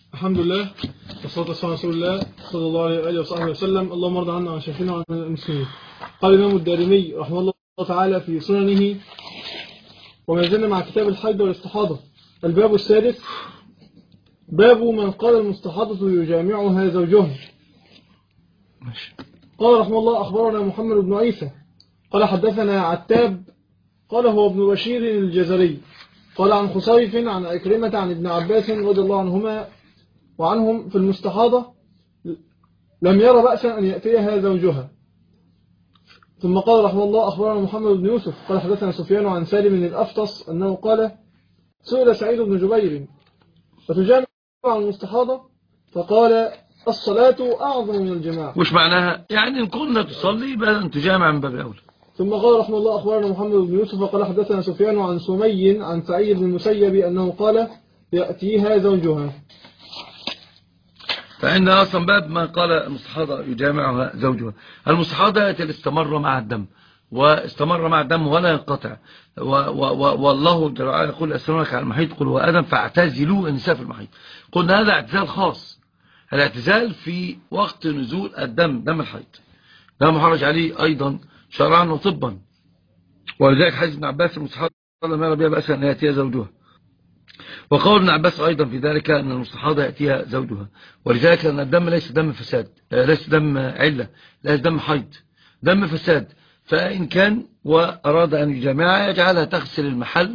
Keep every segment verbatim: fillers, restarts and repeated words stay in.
الحمد لله والصلاة والسلام على رسول الله صلى الله عليه وآله وصحبه وسلم. اللهم ارض عنا وعن شيخنا وعن المسلمين. قال الإمام الدارمي رحمه الله تعالى في سننه: وما زلنا مع كتاب الحيض والاستحاضة. الباب السادس، باب من قال المستحاضة يجامعها زوجها. قال رحمه الله: أخبرنا محمد بن عيسى قال حدثنا عتاب قال هو ابن بشير الجزري قال عن خصيف عن عكرمة عن ابن عباس رضي الله عنهما وعنهم في المستحاضة لم ير بأسا أن يأتيها زوجها. ثم قال رحمه الله: أخبرنا محمد بن يوسف قال حدثنا سفيان عن سالم من الأفطس أنه قال: سئل سعيد بن جبير فتجامع المستحاضة؟ فقال: الصلاة أعظم من الجماع. وش معناها؟ يعني إن كنا تصلي بل أن تجامع من باب أولى. ثم قال رحمه الله: أخبرنا محمد بن يوسف قال حدثنا سفيان عن سمي عن سعيد بن المسيب أنه قال: يأتيها زوجها. فعندنا أصلا باب ما قال المستحاضة يجامعها زوجها. المستحاضة التي استمر مع الدم واستمر مع الدم ولا ينقطع، والله جل وعلا يقول: أسألونك عن المحيط قل هو آدم فاعتزلوا النساء في المحيط. قلنا هذا اعتزال خاص، الاعتزال في وقت نزول الدم، دم الحيض، لا محرج عليه أيضا شرعا وطبا. ولذلك حديث ابن عباس: المستحاضة لم يرى بها بأسا أن يأتيها زوجها. وقول ابن عباس أيضا في ذلك أن المستحاضة يأتيها زوجها. ولذلك أن الدم ليس دم فساد، ليس دم علة، ليس دم حيض، دم فساد. فإن كان وأراد أن يجامعها يجعلها تغسل المحل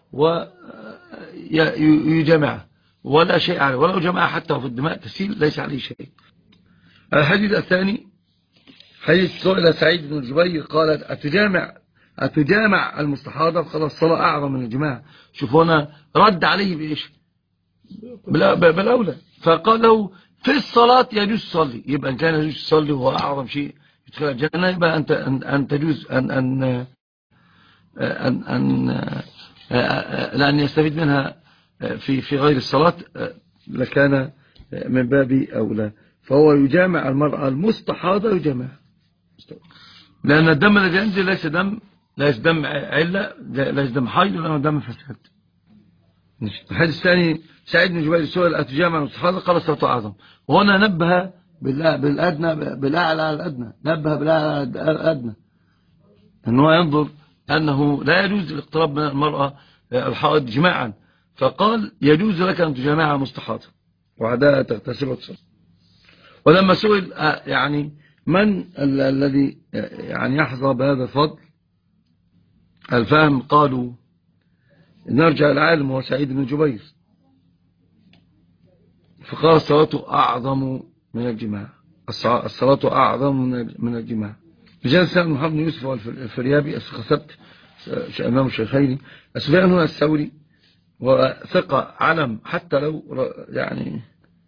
ويجامعها ولا شيء عليه، ولو جمعها حتى في الدماء تسيل ليس عليه شيء. الحديث الثاني حديث سئل سعيد بن جبير قالت: أتجامع أتجامع المستحاضة؟ قال: الصلاة أعظم من الجماع. شوفوا هنا رد عليه بإيش؟ بالأولى. فقال له: في الصلاة يجوز تصلي. يبقى إن كان يجوز تصلي وهو أعظم شيء يدخل الجنة، يبقى أنت أن, أن تجوز أن أن أن, أن لأن يستفيد منها في في غير الصلاة لكان من باب أولى. فهو يجامع المرأة المستحاضة، يجامع، لأن الدم الذي ينزل ليس دم ليس دم علة، ليس دم حيض، ولا دم فساد. الحديث الثاني سعيد بن جبير سئل: أتجامع المستحاضة؟ قال: الصلاة أعظم. وهنا نبه بالأدنى بالأعلى على الأدنى، نبه بالأعلى على الأدنى، أنه ينظر أنه لا يجوز الاقتراب من المرأة الحائض جماعا، فقال: يجوز لك أن تجامعها مستحاضة وعداء تغتسل وتصلي. ولما سئل يعني من الذي يعني يحظى بهذا الفضل الفهم، قالوا: نرجع العالم هو سعيد بن جبير. فقال: الصلاة أعظم من الجماع، الصلاة أعظم من الجماع. جلس محمد بن يوسف والفريابي خسبت أمام الشيخين. سفيان هنا الثوري وثقة علم، حتى لو يعني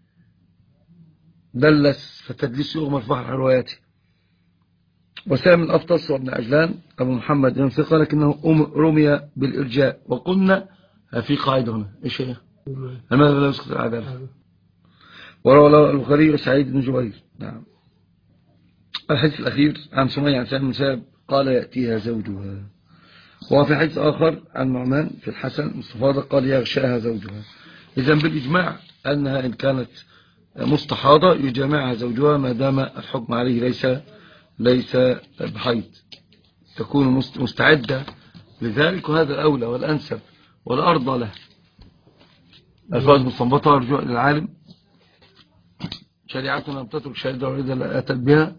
دلس فتدليس يغمر في بحر رواياته. وسام الأفطس وابن عجلان أبو محمد بن ثقة لكنه رمي بالإرجاء. وقلنا في قاعدة هنا إيش هي؟ لماذا لا يسقط العدالة؟ وروى البخاري وسعيد بن جبير. نعم. الحديث الأخير عن سمية عن سعيد بن مسيب قال: يأتيها زوجها. وفي حديث آخر عن نعمان في الحسن مستفاضة قال: يغشاها زوجها. إذن بالإجماع أنها إن كانت مستحاضة يجامعها زوجها ما دام الحكم عليه ليس ليس بحيض، تكون مستعدة لذلك، وهذا الأولى والأنسب والأرضى له. الفاظ مستنبطة رجوع للعالم. شريعتنا لم تترك شهادة ولذا لا أتت بها.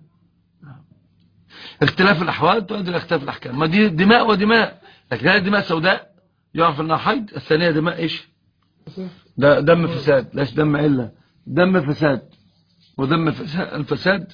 اختلاف الأحوال تؤدي لاختلاف الأحكام. ما دي دماء ودماء، لكن هذه دماء سوداء يعرف أنها حيض، الثانية دماء إيش؟ ده دم فساد، ليش دم علة، دم فساد. ودم الفساد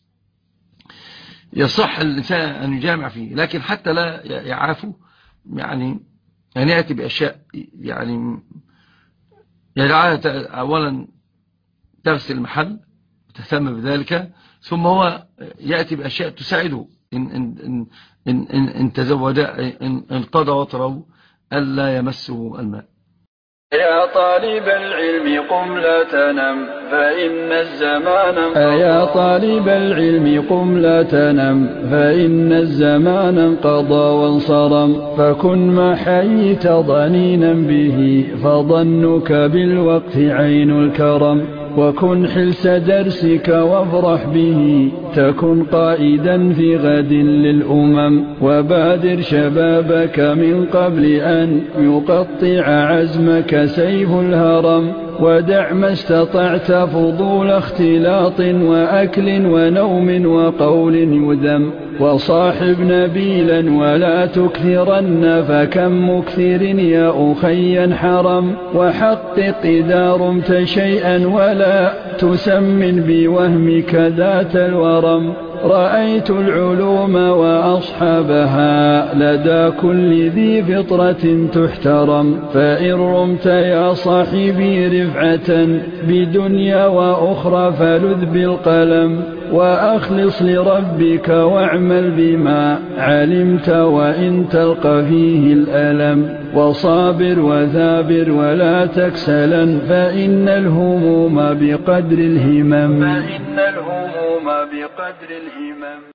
يصح الإنسان أن يجامع فيه، لكن حتى لا يعافوا يعني أن يأتي بأشياء يعني يجعلها أولا تغسل المحل وتهتم بذلك، ثم هو يأتي بأشياء تساعده إن, إن, إن, إن, إن, إن تزوج إن انقضى وطره ألا يمسه الماء. يا طالب العلم قم لا تنم فإن الزمان انقضى يا طالب العلم قم لا تنم فإن الزمان انقضى وانصرم فكن ما حييت ضنينا به فظنك بالوقت عين الكرم وكن حلس درسك وافرح به تكن قائدا في غد للأمم وبادر شبابك من قبل أن يقطع عزمك سيف الهرم ودع ما استطعت فضول اختلاط وأكل ونوم وقول يذم وصاحب نبيلا ولا تكثرن فكم مكثر يا أخي حرم وحقق إذا رمت شيئا ولا تسمن بوهمك ذات الورم رأيت العلوم وأصحابها لدى كل ذي فطرة تحترم فإن رمت يا صاحبي رفعة بدنيا وأخرى فلذ بالقلم وأخلص لربك واعمل بما علمت وإن تلقى فيه الألم وصابر وثابر ولا تكسلا فإن الهموم بقدر الهمم فإن الهموم بقدر الهمم